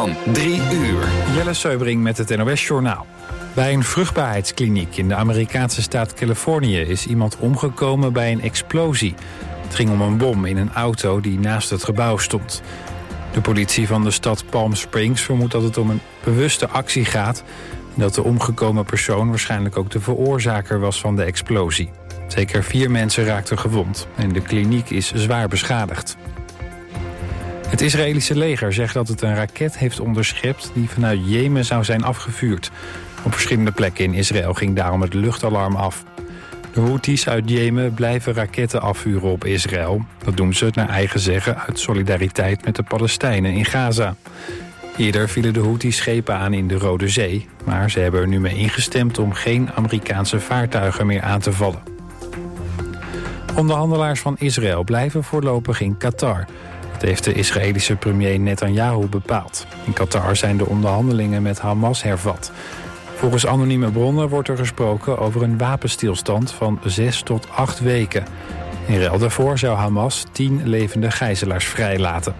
van 3 uur. Jelle Seubring met het NOS-journaal. Bij een vruchtbaarheidskliniek in de Amerikaanse staat Californië is iemand omgekomen bij een explosie. Het ging om een bom in een auto die naast het gebouw stond. De politie van de stad Palm Springs vermoedt dat het om een bewuste actie gaat en dat de omgekomen persoon waarschijnlijk ook de veroorzaker was van de explosie. Zeker 4 mensen raakten gewond en de kliniek is zwaar beschadigd. Het Israëlische leger zegt dat het een raket heeft onderschept die vanuit Jemen zou zijn afgevuurd. Op verschillende plekken in Israël ging daarom het luchtalarm af. De Houthis uit Jemen blijven raketten afvuren op Israël. Dat doen ze naar eigen zeggen uit solidariteit met de Palestijnen in Gaza. Eerder vielen de Houthis schepen aan in de Rode Zee, maar ze hebben er nu mee ingestemd om geen Amerikaanse vaartuigen meer aan te vallen. Onderhandelaars van Israël blijven voorlopig in Qatar. Dat heeft de Israëlische premier Netanyahu bepaald. In Qatar zijn de onderhandelingen met Hamas hervat. Volgens anonieme bronnen wordt er gesproken over een wapenstilstand van 6 tot 8 weken. In ruil daarvoor zou Hamas 10 levende gijzelaars vrijlaten.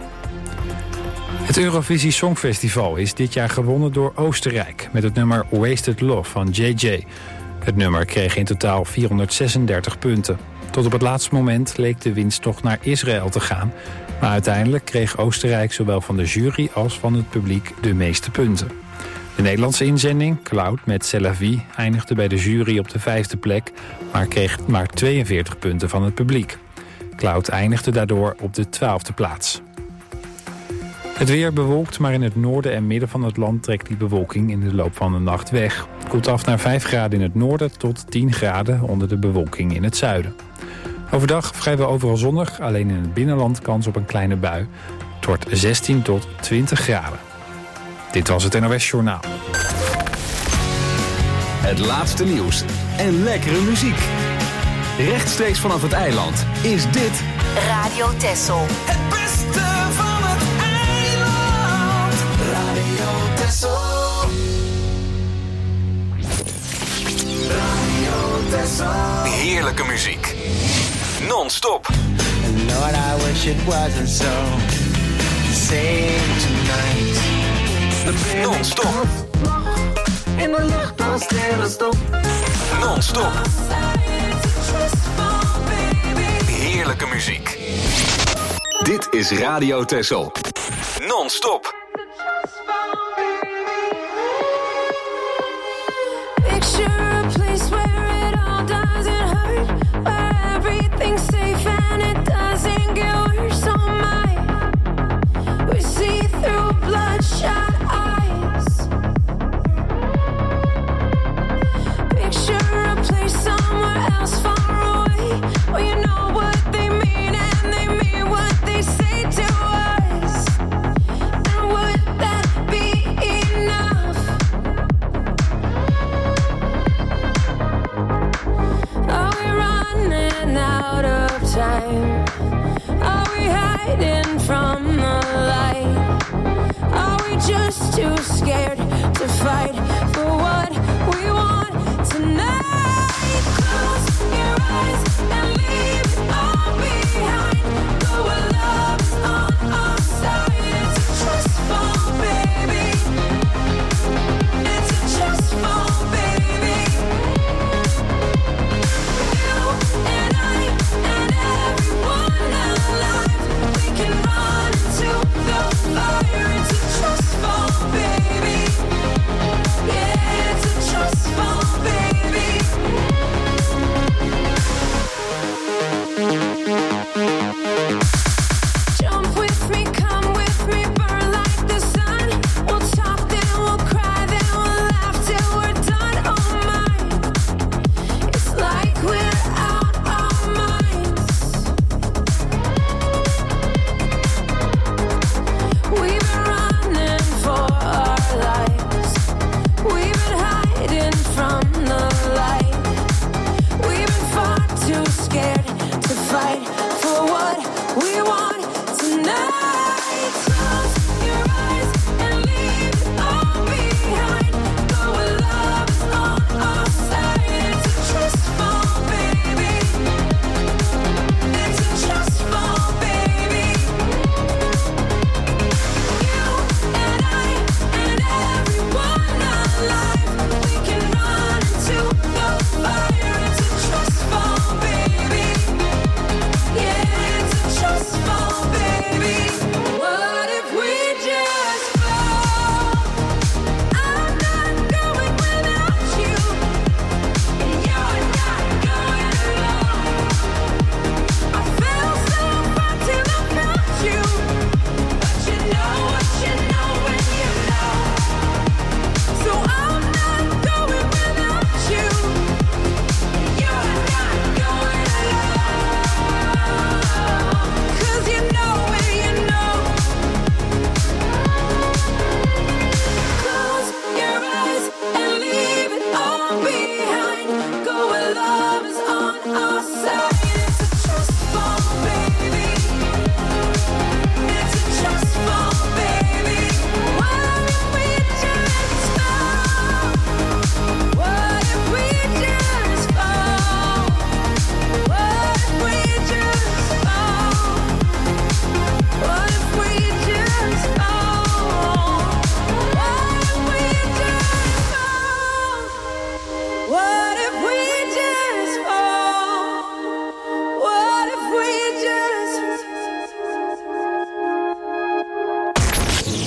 Het Eurovisie Songfestival is dit jaar gewonnen door Oostenrijk met het nummer Wasted Love van JJ. Het nummer kreeg in totaal 436 punten. Tot op het laatste moment leek de winst toch naar Israël te gaan. Maar uiteindelijk kreeg Oostenrijk zowel van de jury als van het publiek de meeste punten. De Nederlandse inzending, Cloud met C'est la vie, eindigde bij de jury op de 5e plek, maar kreeg maar 42 punten van het publiek. Cloud eindigde daardoor op de 12e plaats. Het weer bewolkt, maar in het noorden en midden van het land trekt die bewolking in de loop van de nacht weg. Het koelt af naar 5 graden in het noorden tot 10 graden onder de bewolking in het zuiden. Overdag vrijwel overal zonnig, alleen in het binnenland kans op een kleine bui. Het wordt 16 tot 20 graden. Dit was het NOS-journaal. Het laatste nieuws en lekkere muziek. Rechtstreeks vanaf het eiland is dit Radio Texel. Het beste van het eiland. Radio Texel. Radio Texel. heerlijke muziek. Non-stop. Lord, I wish it wasn't so. Sing tonight. Non-stop. In de lucht als sterrenstof. Non-stop. Heerlijke muziek. Dit is Radio Texel. Non-stop. Say to us, and would that be enough?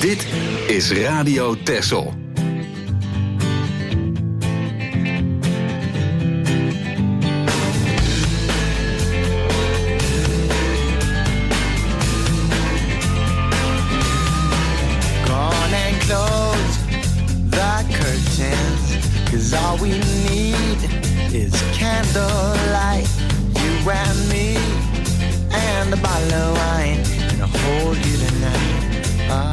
Dit is Radio Texel. Cause all we need is candlelight, you and me, and a bottle of wine, and I'll hold you tonight.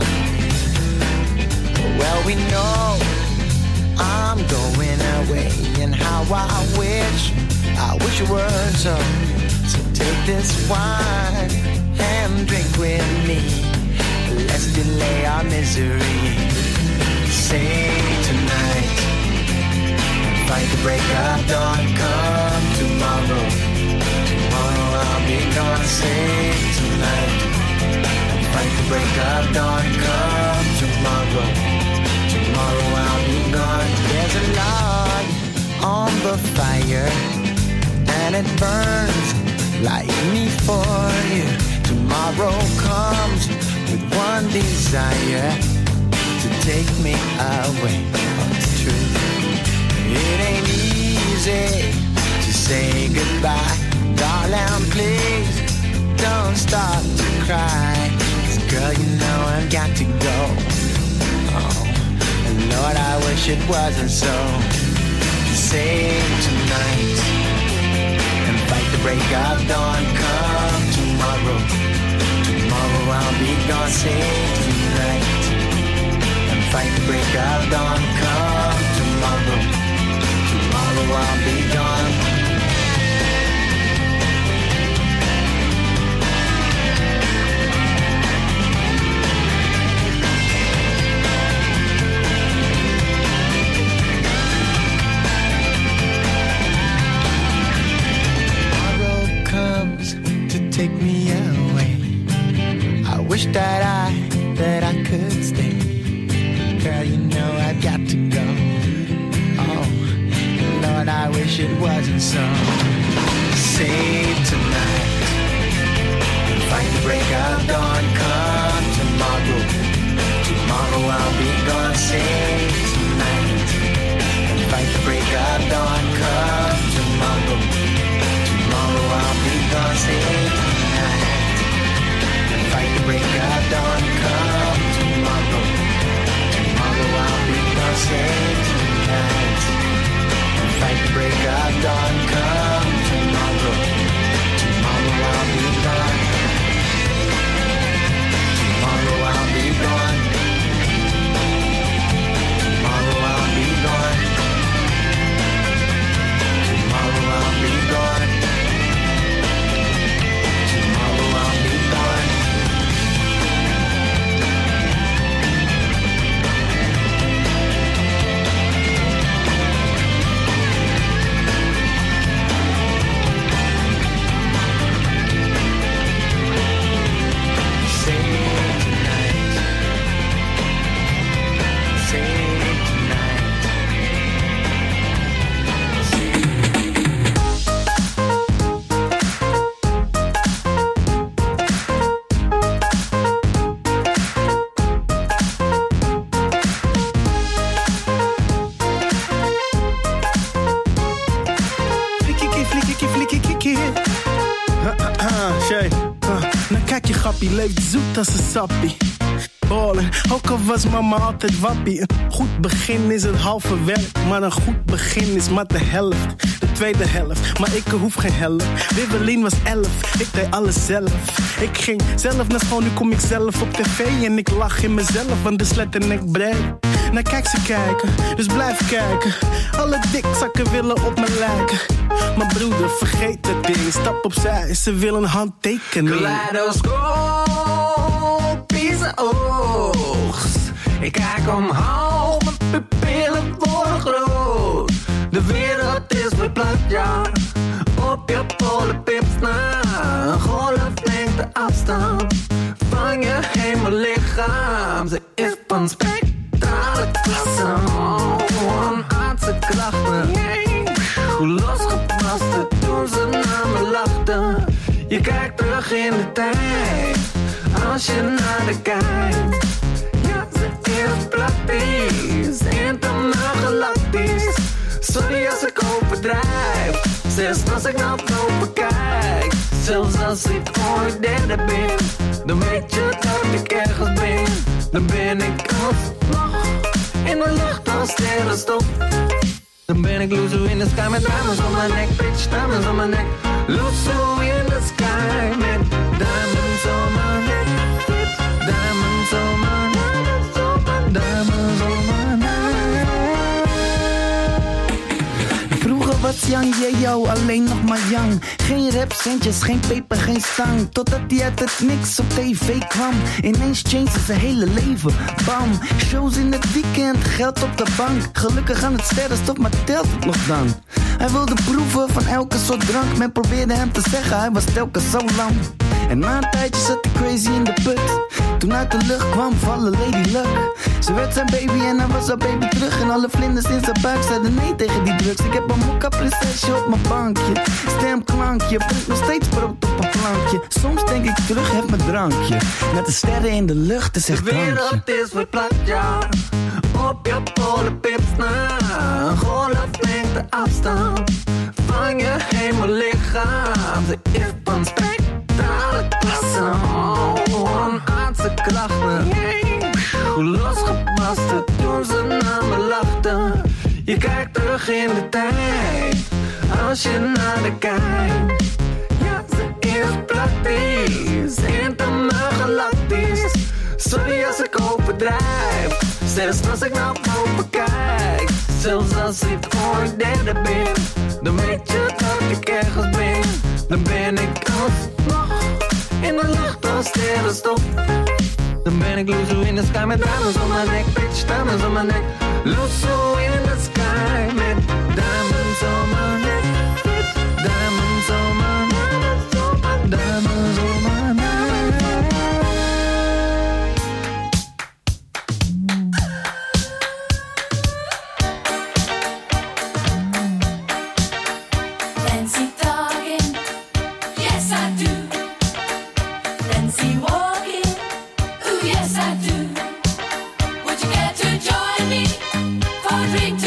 Well, we know I'm going away, and how I wish it were so. So take this wine and drink with me. Let's delay our misery. Say tonight, fight the break of dawn, come tomorrow. Tomorrow I'll be gone, say tonight. Fight the break of dawn, come tomorrow. Tomorrow I'll be gone. There's a log on the fire, and it burns like me for you. Tomorrow comes with one desire, to take me away. It's true. It ain't easy to say goodbye. Darling, please don't start to cry. 'Cause girl, you know I've got to go. Oh, and Lord, I wish it wasn't so. Save tonight and fight the break of dawn. Come tomorrow. Tomorrow I'll be gone. Save tonight and fight the break of dawn. Come tomorrow. Tomorrow I'll be gone. Tomorrow comes to take me away. I wish that I could stay. Girl, you know I've got to go. Oh, Lord, I wish it wasn't so. Save tonight and fight the break of dawn. Come tomorrow. Tomorrow I'll be gone. Save tonight and fight the break of dawn. Come tomorrow. Tomorrow I'll be gone. Save tonight and fight the break of dawn. Come tomorrow. Tomorrow I'll be gone. Save tonight. Fight the break of dawn, come tomorrow. Tomorrow I'll be gone. Tomorrow I'll be gone. Tomorrow I'll be gone. Tomorrow I'll be gone. Tomorrow I'll be gone. Nou kijk je grappie, leeft zoet als een sappie. Ballen, ook al was mama altijd wappie. Een goed begin is het halve werk, maar een goed begin is maar de helft. De tweede helft, maar ik hoef geen helft. Wibbelin was 11, ik deed alles zelf. Ik ging zelf naar school, nu kom ik zelf op tv. En ik lach in mezelf, want de sletternek breed. Nou kijk ze kijken, dus blijf kijken. Alle dikzakken willen op me lijken. Maar broeder, vergeet het ding, stap opzij, ze willen een handtekening. Kaleidoscopische oogst. Ik kijk omhoog, mijn pupillen worden groot. De wereld is verplaatst, ja. Op je polenpips na. Een golflengte afstand van je hemellichaam. Ze is van spectrale klasse. Een aardse krachten. Hoe losgebarsten toen ze naar me lachten. Je kijkt terug in de tijd, als je naar de kijkt. Ja, praktisch, intergalactisch. Sorry als ik overdrijf, zelfs als ik naar boven kijk. Zelfs als ik ooit derde ben, dan weet je dat ik ergens ben. Dan ben ik alsnog in de lucht als sterrenstof. Dan ben ik Luzo in the sky met diamonds on my neck, bitch, diamonds on my neck. Luzo in the sky met diamonds on my neck, bitch, diamonds on my neck, diamonds on my neck. Vroeger was Yang Yeo alleen nog maar Yang. Geen rapcentjes, geen peper, geen stang. Totdat hij uit het niks op tv kwam. Ineens changed zijn hele leven, bam. Shows in het weekend, geld op de bank. Gelukkig aan het sterrenstof, maar telt het nog dan? Hij wilde proeven van elke soort drank. Men probeerde hem te zeggen, hij was telkens zo lang. En na een tijdje zat hij crazy in de put. Toen uit de lucht kwam vallen Lady Luck. Ze werd zijn baby en hij was haar baby terug. En alle vlinders in zijn buik zeiden nee tegen die drugs. Ik heb een mokka prinsesje op mijn bankje. Stemklankje, brengt nog steeds brood op een plankje. Soms denk ik terug, heb mijn drankje. Met de sterren in de lucht, is echt drankje. De wereld is verplaatst, ja. Op je polenpips na. Golf neemt de afstand van je hemellichaam. Ze is van spectrale klasse. Onaardse krachten. Losgebarsten toen ze naar me lachten. Je kijkt terug in de tijd, als je naar de kijkt. Ja, ze is praktisch, intergalactisch. Sorry als ik overdrijf, zelfs als ik naar boven kijk. Zelfs als ik ooit derde ben, dan weet je dat ik ergens ben. Dan ben ik alsnog in de lucht als sterrenstof. Dan ben ik Luzo in the sky met diamonds on my neck, bitch, diamonds on my neck. Luzo in the sky met diamonds on my neck, bitch, diamonds on my neck, diamonds on my neck. Fancy talking, yes I do. Fancy walking, ooh yes I do. Would you care to join me for a drink?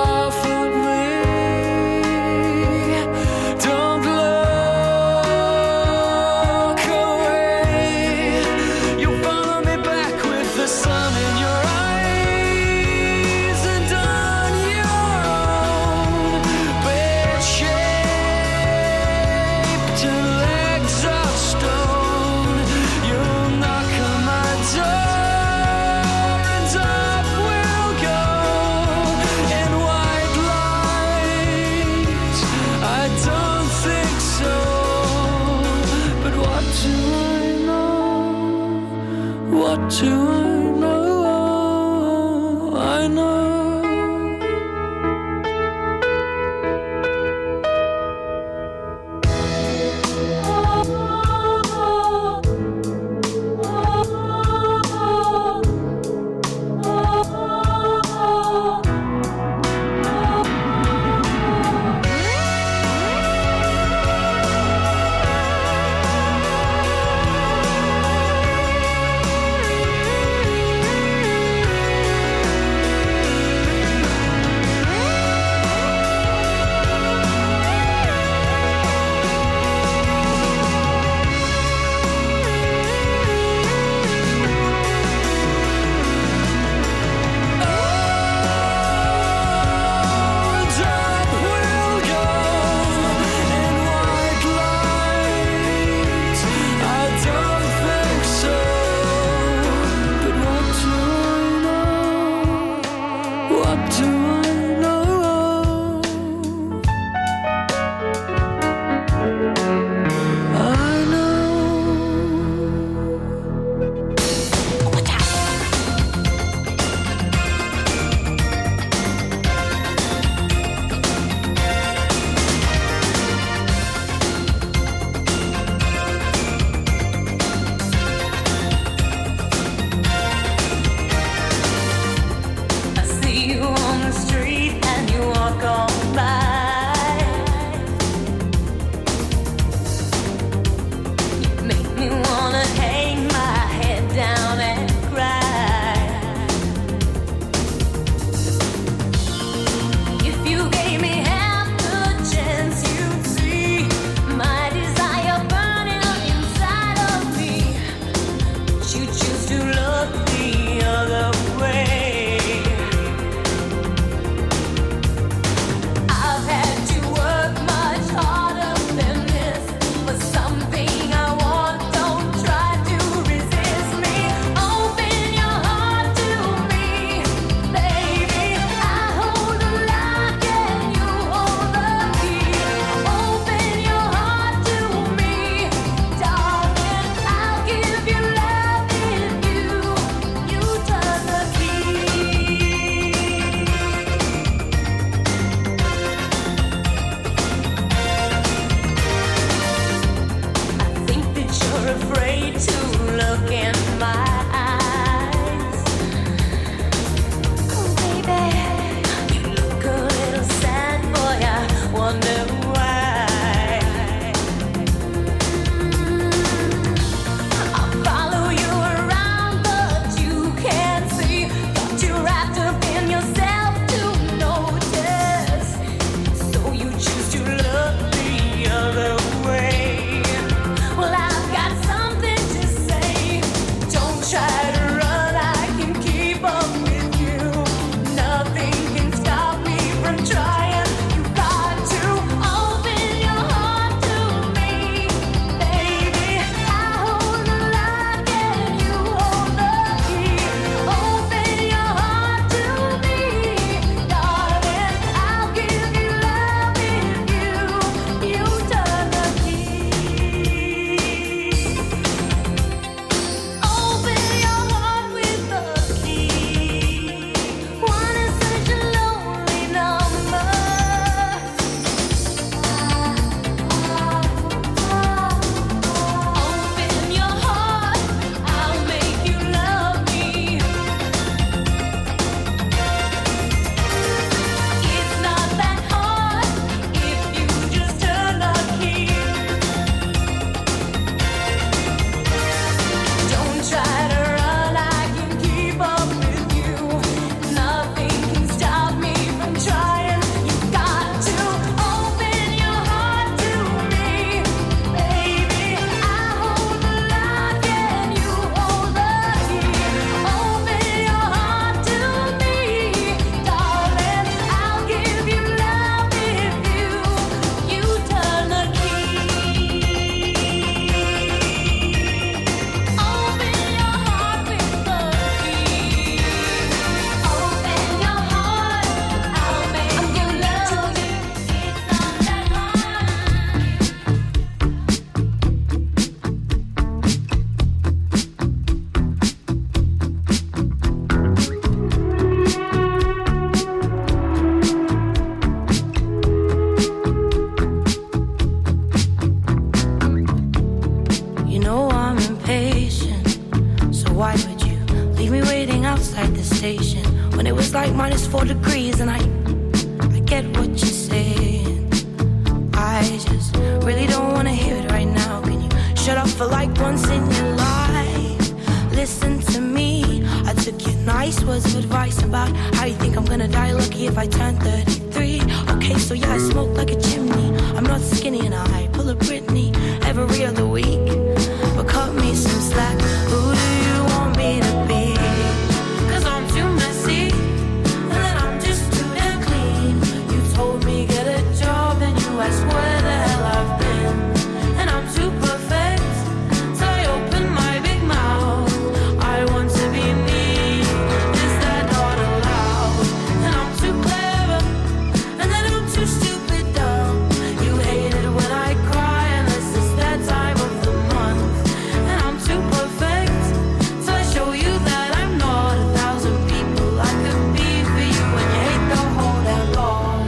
when it was like -4 degrees. And I get what you're saying. I just really don't wanna hear it right now. Can you shut up for like once in your life? Listen to me. I took your nice words of advice about how you think I'm gonna die lucky if I turn 33. Okay, so yeah, I smoke like a chimney. I'm not skinny and I pull a Britney every other week. But cut me some slack. Who do you want me to be? 'Cause I'm too messy, and then I'm just too damn clean. You told me get a job, and you asked where the hell I've been. And I'm too perfect, so I open my big mouth. I want to be me. Is that not allowed? And I'm too clever, and then I'm too stupid dumb. You hate it when I cry, unless it's that time of the month. And I'm too perfect, so I show you that I'm not 1,000 people I could be for you. And you hate the whole damn lot.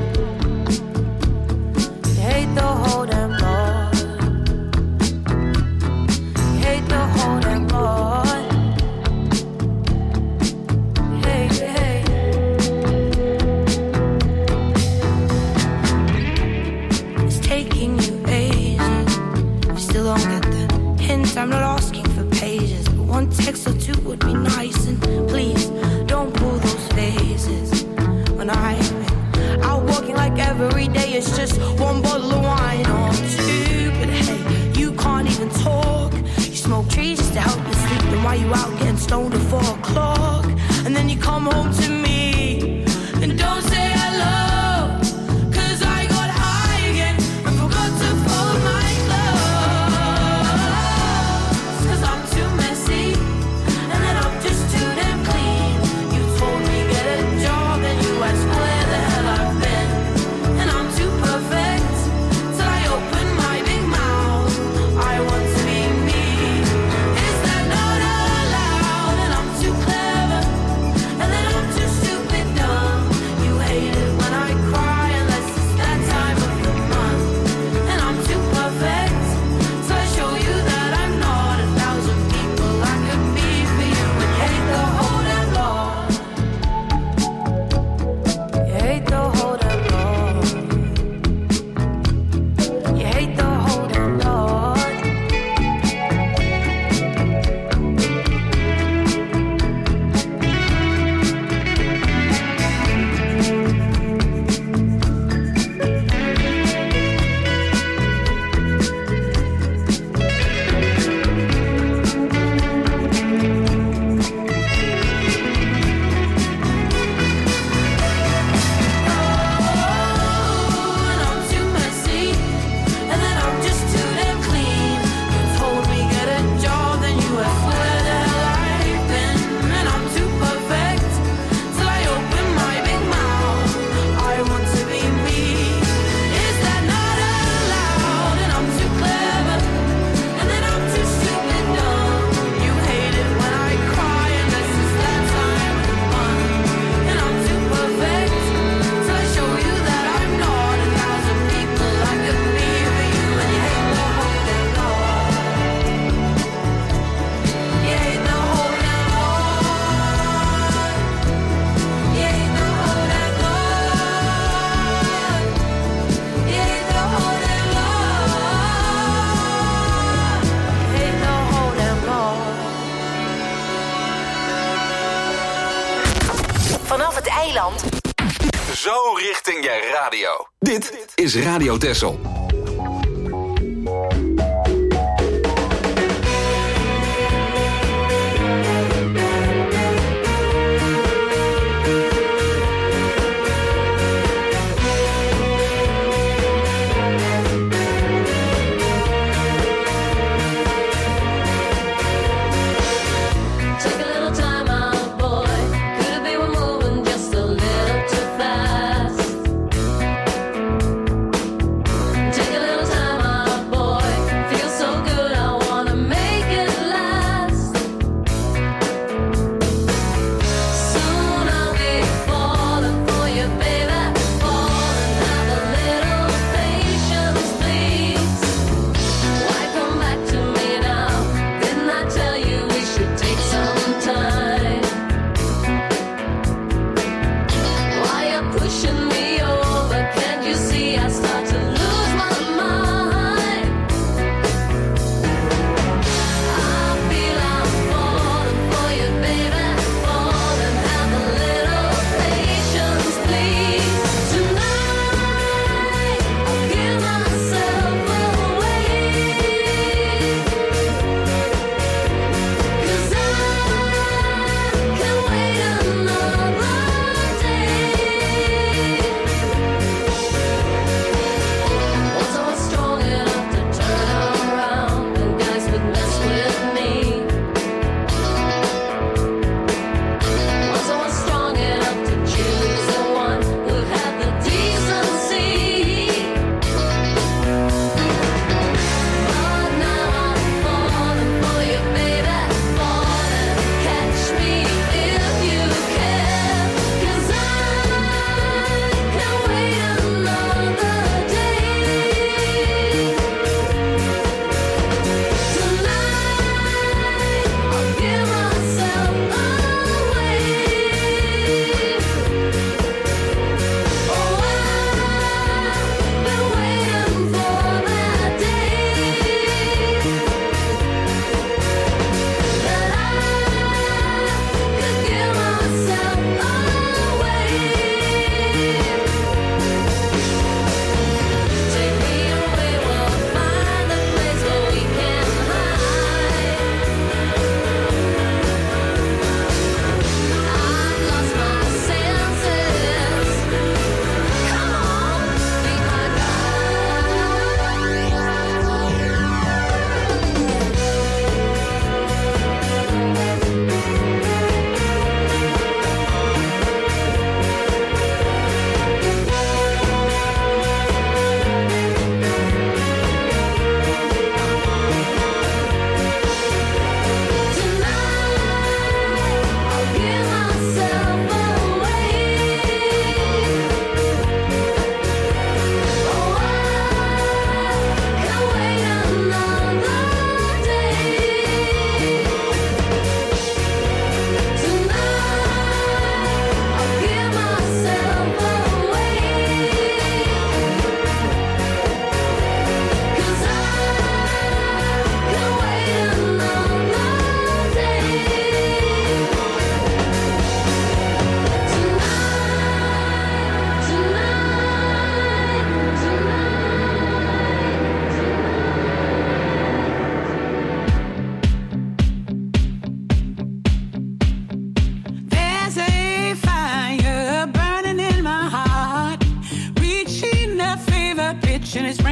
You hate the whole damn lot. You hate the whole damn lot. Hey, hey. It's taking you ages. You still don't get the hint. I'm not asking for pages, but one text or two would be nice. And please don't pull those faces when I've been out walking like every day. It's just one bottle of wine or two. But hey, you can't even talk. You smoke trees just to help you sleep. Then why you out getting stoned at 4 o'clock? And then you come home to me and don't say hello. 'Cause I got high again and forgot to fold my clothes. 'Cause I'm too messy, and then I'm just too damn clean. You told me get a job, and you asked where the hell I've been. And I'm too perfect, till I open my big mouth. I want to be me. Is that not allowed? And I'm too clever, and then I'm too stupid dumb. You hate it when I cry, unless it's that time of the month. And I'm too perfect, so I show you that I'm not 1,000 people I could be for you. And you hate the whole damn lot. You hate the whole damn lot. You hate the whole damn lot. And I'm too messy, and then I'm just too damn clean. You told me get a job, then you asked where the hell I've been. And I'm too perfect, till I open my big mouth. I want to be me. Is that not allowed? And I'm too clever, and then I'm too stupid dumb. You hate it when I cry, unless it's that time of the month. And I'm too perfect, so I show you that I'm not 1,000 people I could be for you. And you hate the whole damn lot. You hate the whole damn lot. You hate the whole damn lot. You hate the whole damn lot. You hate the whole damn lot. Vanaf het eiland Zo richting je radio. Dit is Radio Texel. Take a little time out, boy. Could have been moving just a little too fast.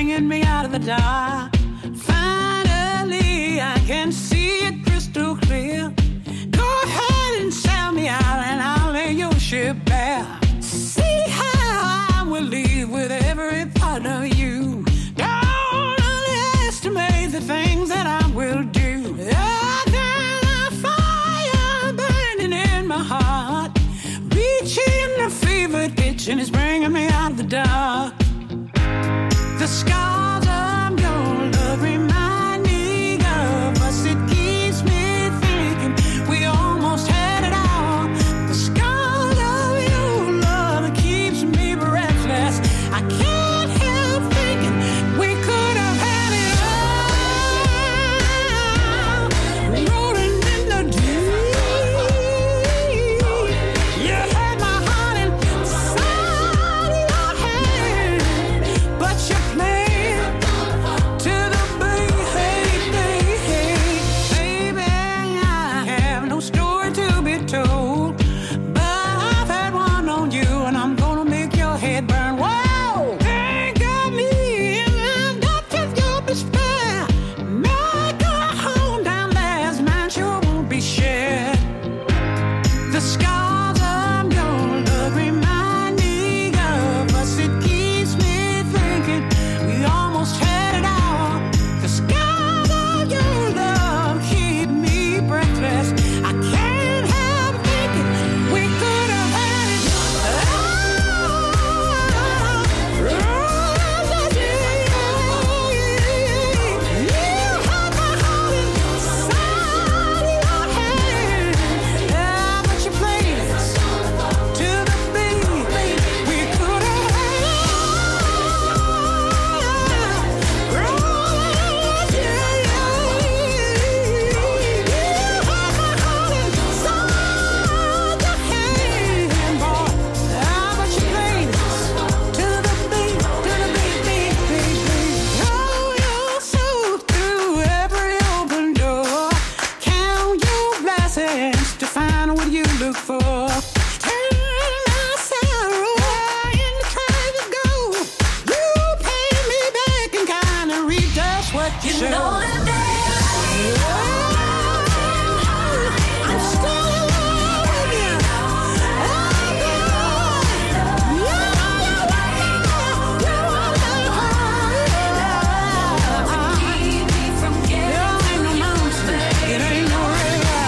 bringing me out of the dark. Finally, I can see it crystal clear. Go ahead and sell me out and I'll lay your ship bare. See how I will leave with every part of you. Don't underestimate the things that I will do. There's a fire burning in my heart, reaching a fever pitch and it's bringing me out of the dark. The scars of your love remind me of us. It keeps me thinking we almost had it all. The scars of your love keeps me breathless. I can't help thinking we could have had it all. Rolling in the deep. You had my heart inside your hand, but you played to the beat. Baby, I have no story to be told, but I've had one on you and I'm gonna make your head burn. Whoa! They got me in the depths of your despair. Make a home down there's mine sure won't be shared. The scars of your love remind me of us. It keeps me thinking we almost had it all. The scars of your love keep me breathless. I can't help thinking we could have had it all. You had my heart inside your hand, but you played it to the beat. We could have had it to find what you look for. Turn my sorrow into trying to go. You pay me back and kind of read just what you show. know that I'm still in love with you. It ain't no river.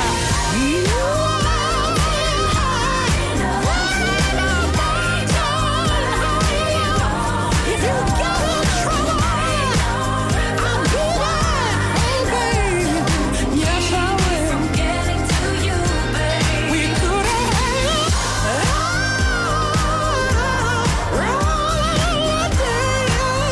If you get in trouble, I'll be there. Oh, baby. Yes, I will. We could have had it all day.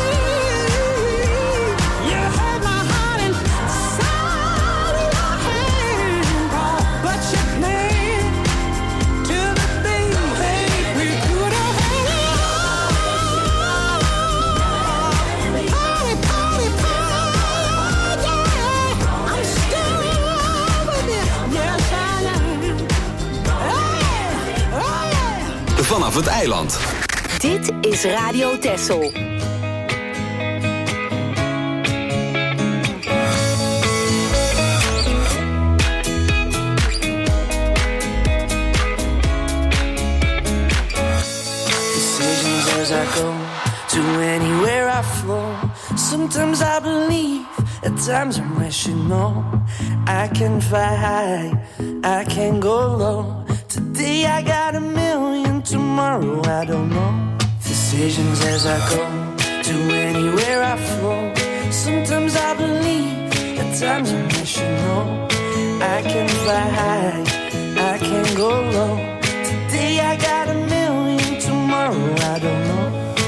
You had my heart inside your hand, but you played to the beat. We could have had it all. Party, party, party, yeah. I'm still in love with you. Yes, I am. Hey, oh yeah. Vanaf het eiland. Dit is Radio Texel. Decisions as I go to anywhere I flow. Sometimes I believe, at times I'm rational. I can fly high, I can go low. Today I got a million, tomorrow I don't know. Decisions as I go to anywhere I flow. Sometimes I believe, at times I'm rational. I can fly high, I can go low. Today I got a million, tomorrow I don't know.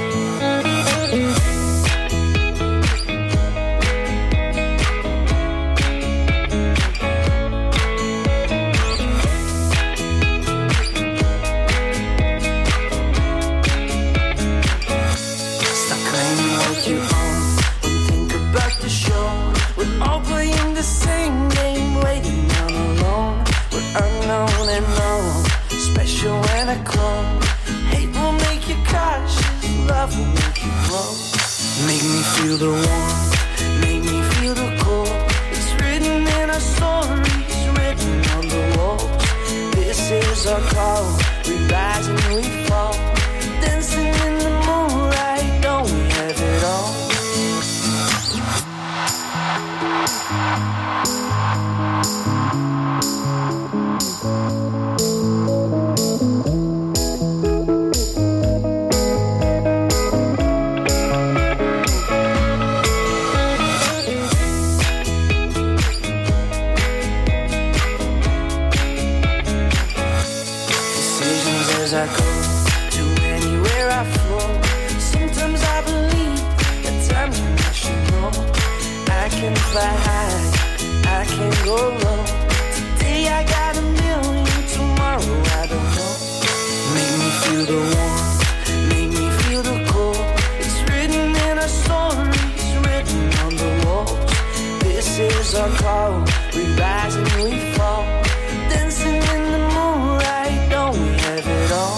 Stop claiming what you own and think about the show. We're all playing the same game, waiting on alone. We're unknown and known, special and a clone. Hate will make you cautious, love will make you grow. Make me feel the warmth, make me feel the cold. It's written in our stories, written on the walls. This is our call, we rise and we fall. Dancing in the moonlight, don't we have it all? I go to anywhere I flow. Sometimes I believe, at times I should know. I can fly high, I can go low. Today I got a million, tomorrow I don't know. Make me feel the warmth, make me feel the cold. It's written in our stories, written on the walls. This is our call, we rise and we fall. Dancing in the moonlight, don't we have it all?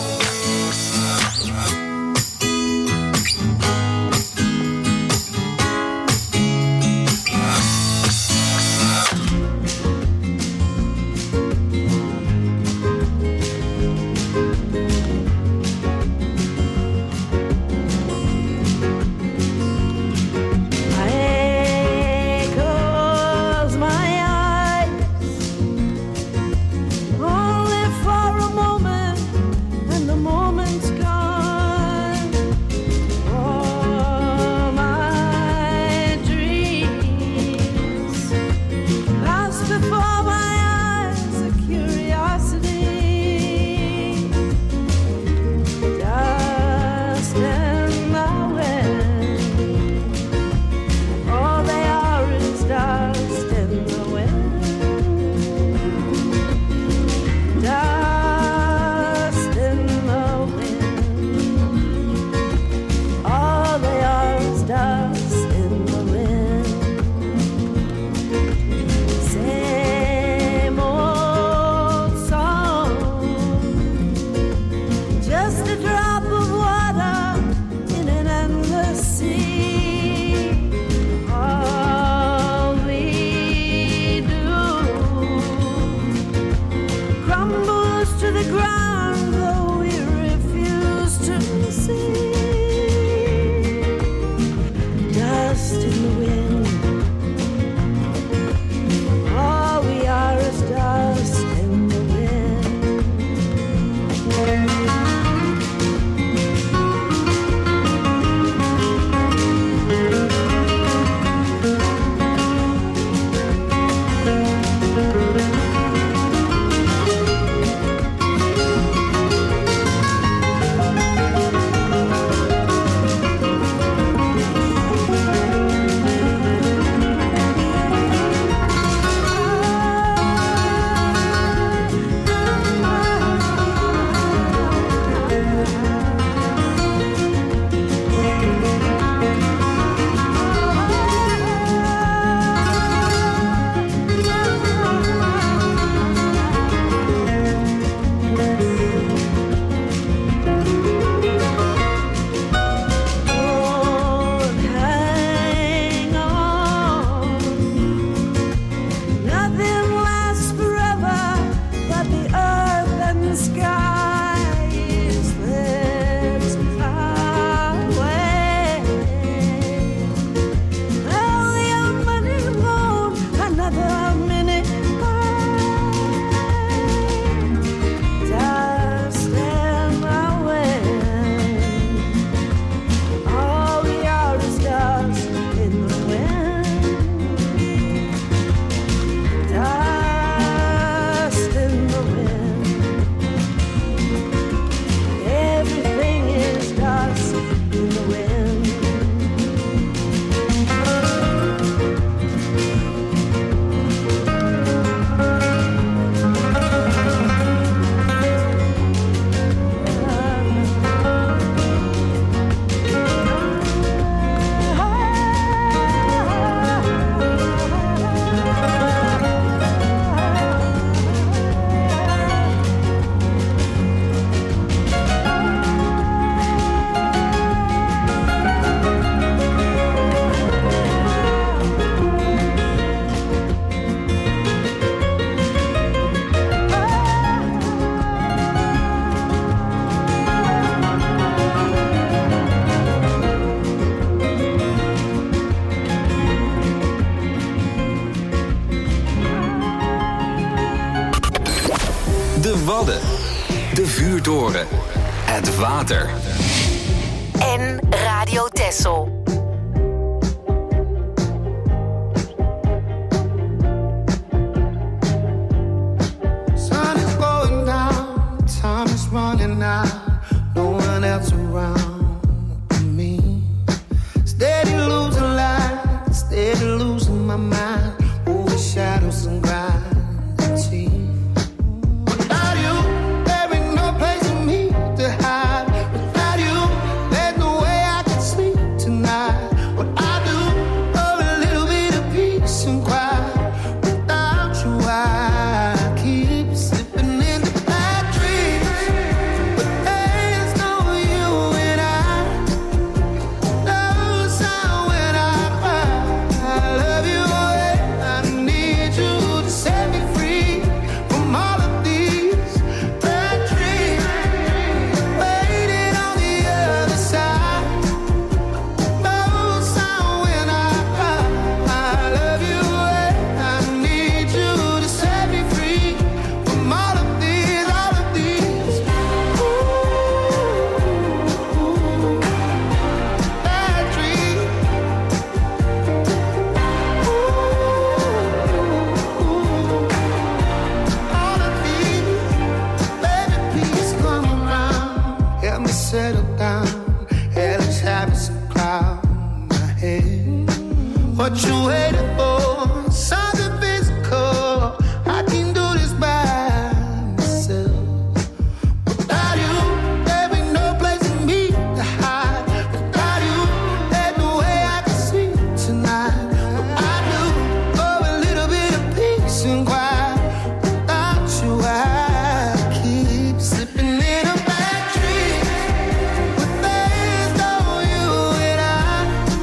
motoren, het water. En Radio Texel. Sun is going down, time is running out, no one else around me. Steady losing light, steady losing my mind, over shadows and gravity. Without you, there ain't no place for me to hide. Without you, there's no way I can sleep tonight. What I do for a little bit of peace and quiet. Without you, I keep slipping into bad dreams. But there's no you and I. No sound when I cry. I love you and I need you to set me free from all of these bad dreams. Waiting on the other side. No sound when I cry. I love you and I need you to set me free from all of these, all of these. Bad dreams. All of these. Baby, please come around. Help me settle down. Hell is having some cloud in my head. What you waiting for? Something physical. I can do this by myself. Without you, there ain't no place for me to hide. Without you, there's no way I can sleep tonight. What I do for a little bit of peace and quiet. Without you, I keep slipping in a bad dream. But there's no you and I.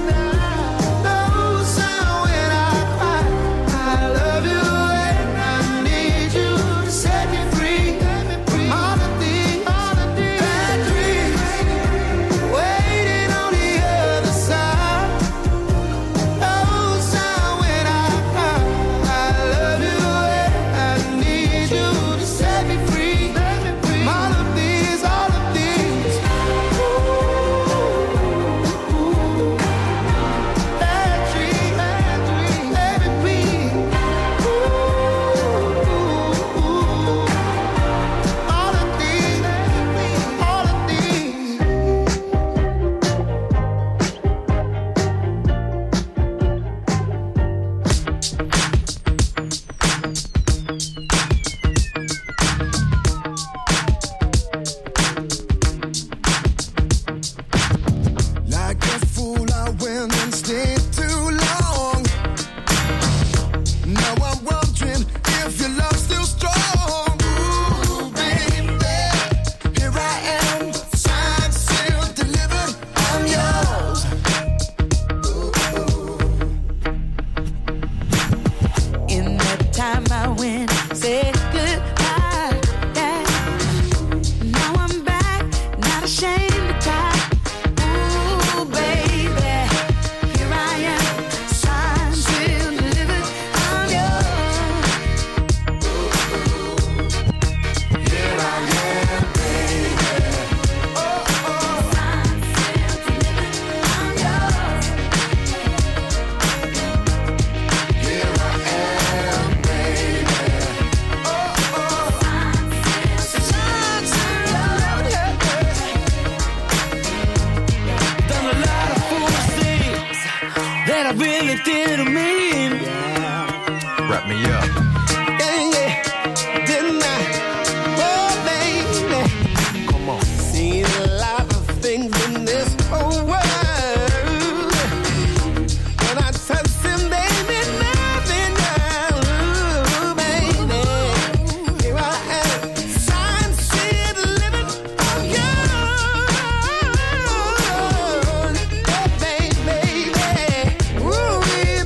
No sound when I cry. I love you and I need you to set me free from all of these bad dreams. Waiting on the other side. No sound when I cry. I love you and I need you to set me free from all of these, all of these. Bad dreams, baby, please. All of these, all of these. Like a fool, I went and stayed too long. Now I'm wondering if your love's still strong. Ooh, baby, here I am, signed, sealed, delivered, I'm yours. In that time I went, said goodbye. Yeah. Now I'm back, not ashamed to die. Ooh, baby, here I am, signed, sealed, delivered, I'm yours. Here I am, baby. Oh, oh. Signed, sealed, delivered, I'm yours. Here I am, baby. Oh, oh. Signed, sealed, Done a lot of foolish things that I really didn't mean. Wrap me up. Yeah, yeah, didn't I? Oh, baby. Come on. Seen a lot of things in this whole world. When I touch them, baby, nothing else. Ooh, baby. Here I am, signed, sealed, delivered, I'm yours. Oh, baby, baby. Ooh,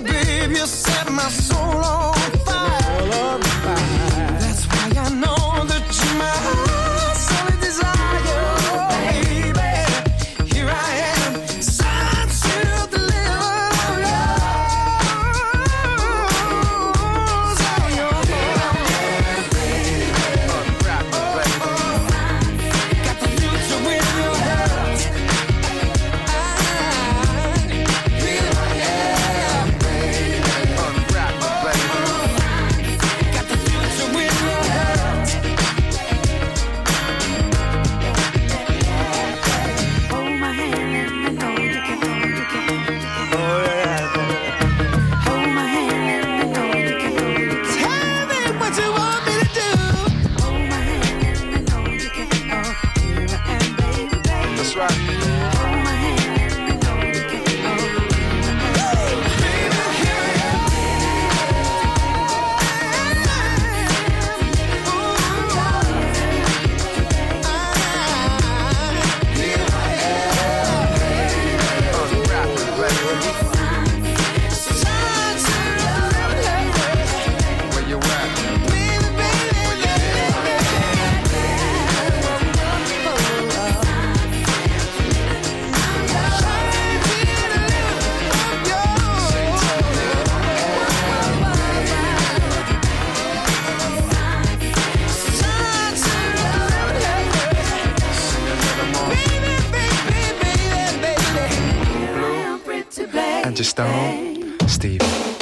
Angie Stone, Steve.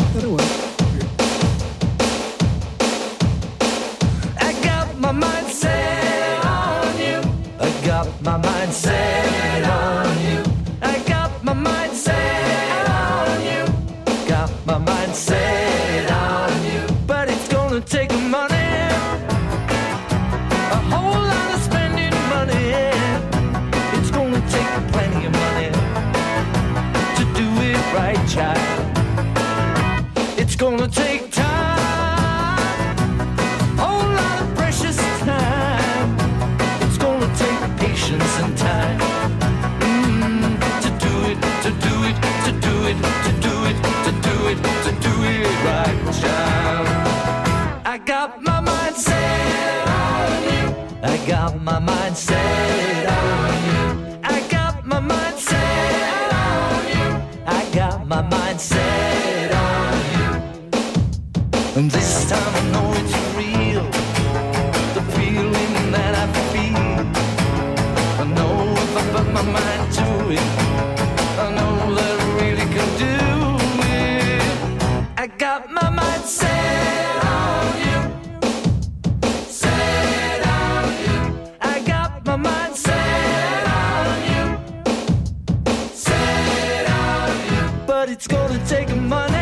I got my mind set on you. I got my mind set on you. I got my mind set on you. Got my mind set on you. But it's gonna take money, a whole lot of spending money. It's gonna take plenty of money to do it right, child. It's gonna take time, whole lot of precious time. It's gonna take patience and time to do it, to do it, to do it, to do it, to do it, to do it right, child. I got my mind set on you. I got my mind set on you. I got my mind set on you. I got my mind set on you. And this time I know it's real, the feeling that I feel. I know if I put my mind to it, I know that I really can do it. I got my mind set on you, set on you. I got my mind set on you, set on you. But it's gonna take money,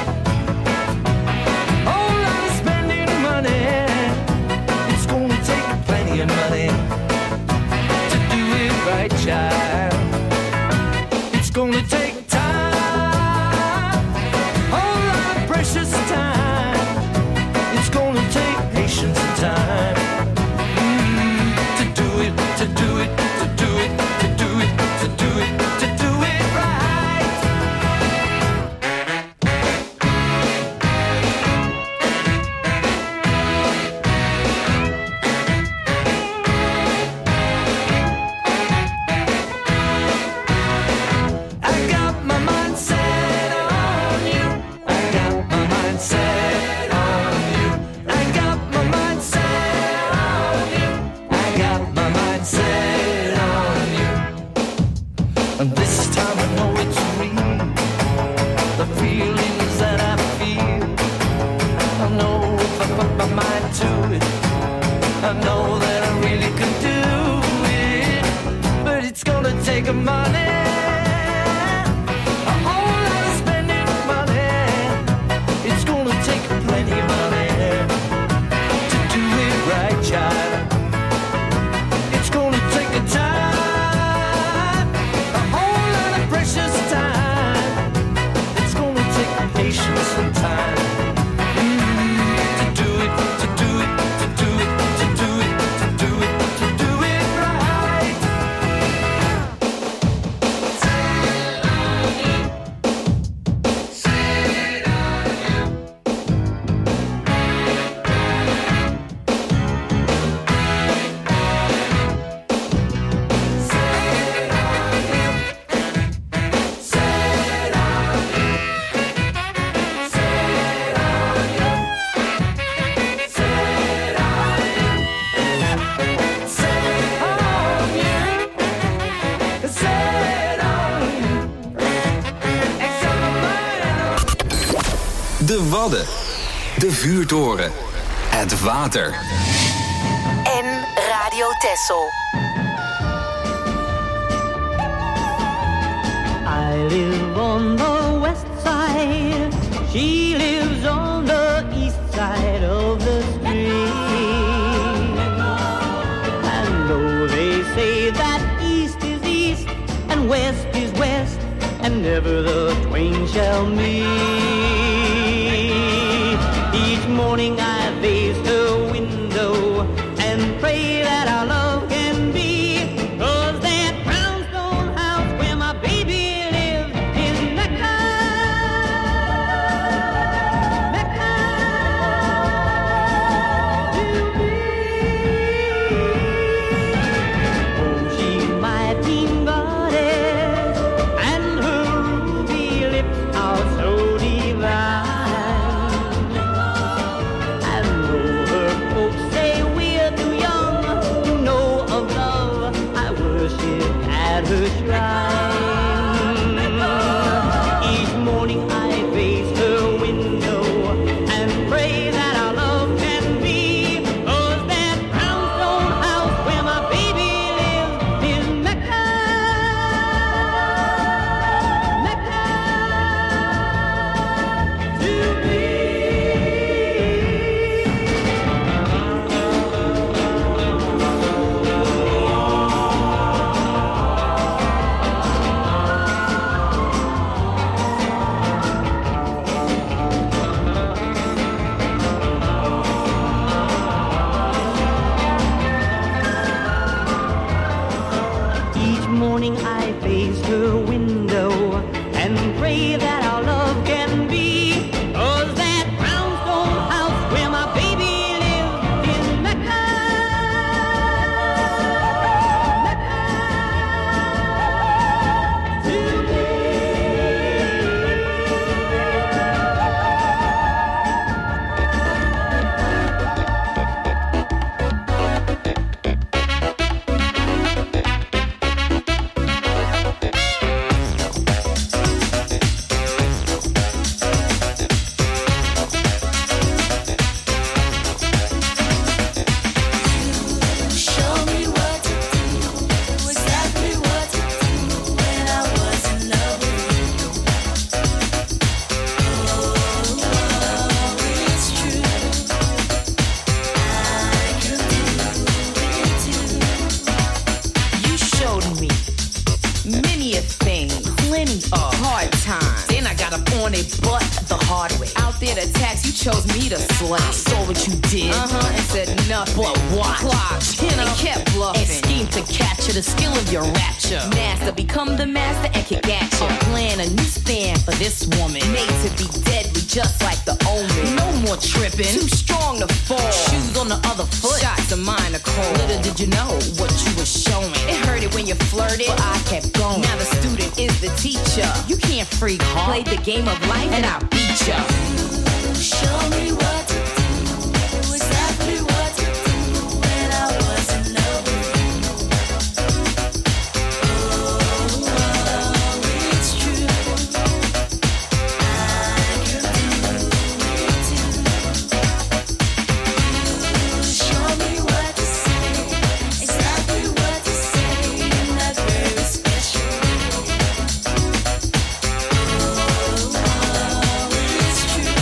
money to do it right, child. It's gonna take time, whole lot of precious time. It's gonna take patience and time to do it, to do it, to do it, to do it, to do it, to do it right. De Wadden, de Vuurtoren, het water. En Radio Texel. I live on the west side, she lives on the east side of the street. And though they say that east is the and west is west, and never the twain shall meet. Each morning I face her window and pray that our love can be, 'cause that brownstone house where my baby lives is Mecca, Mecca to me. Oh, she's my teen goddess, and her ruby lips are so divine. And though her folks say we're too young to know of love, I worship at her shrine. Each morning I face her window and pray that our love can be, 'cause that brownstone house where my baby lives is Mecca, Mecca to me. Each morning I face her window and pray that our love can be, 'cause that brownstone house where my baby lives is Mecca, Mecca to me. Show me what to do, exactly what to do when I was in love with you. Oh, it's true. I could do it too. You showed me many a thing, plenty of hard times. Then I got up on it, but the hard way. Out there to tax, you chose me to slay. I saw what you did, and said nothing but what? Clocked, and kept bluffing. And schemed to capture the skill of your rapture. Master, become the master and kick at you. Plan a new stand for this woman, made to be deadly, just like the omen. No more tripping, too strong to fall. Shoes on the other foot, shots of mine are cold. Little did you know what you were showing. It hurted when you flirted, but I kept going. Now the student is the teacher. You can't freak hard. Play the game of life and I'll beat ya. Show me what to do, exactly what to do when I was in love with you. Oh, it's true. I could do it too. Show me what to say, exactly what to say in that very special way. Oh, it's true.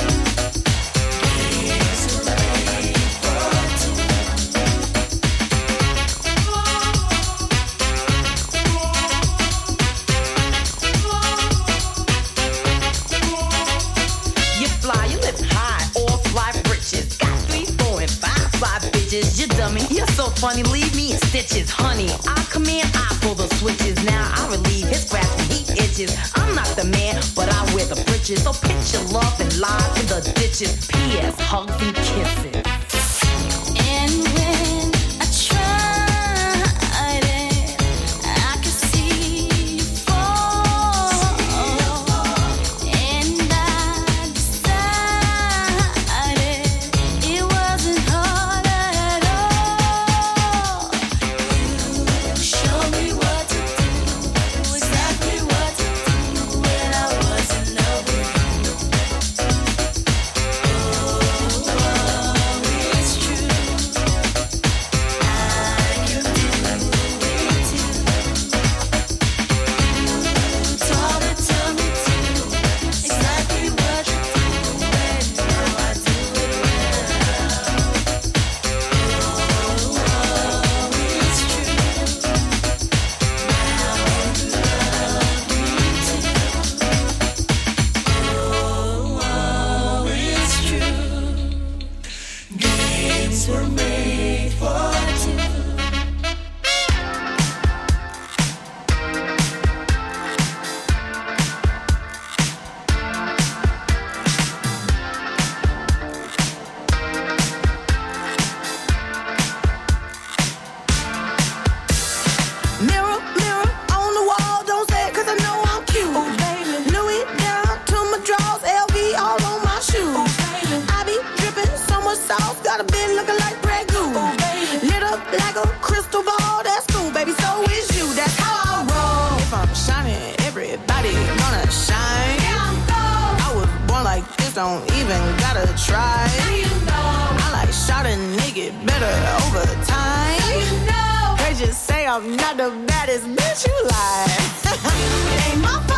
You fly, you live high, all fly riches. Got 3, 4, and 5 fly bitches. You dummy, you're so funny, leave me in stitches. Honey, I command, I pull the switches. Now I relieve his grasp when he itches. I'm not the man, but I wear the britches. So pitch your love and lie in the ditches. P.S. Hugs and kisses. And when I tried it, I could see you fall. And I decided it wasn't hard at all. You show me what to do, exactly what to do when I was in love with you. Oh, it's true. Mirror, mirror on the wall, don't say it 'cause I know I'm cute. Oh, baby. Louis down to my drawers, LV all on my shoes. Oh, baby. I be dripping so much sauce, got a bit looking like Grey Goose. Oh, baby. Lit up like a crystal ball, that's cool, baby, so is you, that's how I roll. If I'm shining, everybody gonna shine. Yeah, I'm gold. I was born like this, don't even gotta try. Now you know. I like shot a nigga better over time. Now you know. They just say I'm not the baddest bitch, you lie. It ain't my fault.